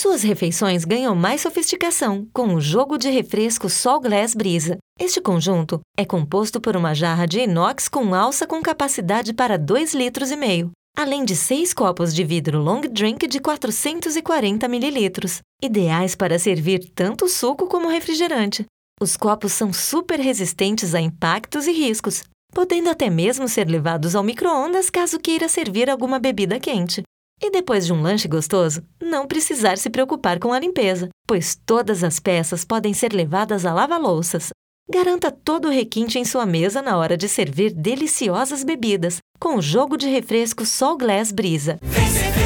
Suas refeições ganham mais sofisticação com o jogo de refresco Sol Glass Brisa. Este conjunto é composto por uma jarra de inox com alça com capacidade para 2,5 litros, além de 6 copos de vidro long drink de 440 ml, ideais para servir tanto suco como refrigerante. Os copos são super resistentes a impactos e riscos, podendo até mesmo ser levados ao micro-ondas caso queira servir alguma bebida quente. E depois de um lanche gostoso, não precisar se preocupar com a limpeza, pois todas as peças podem ser levadas a lava-louças. Garanta todo o requinte em sua mesa na hora de servir deliciosas bebidas, com o jogo de refresco Sol Glass Brisa.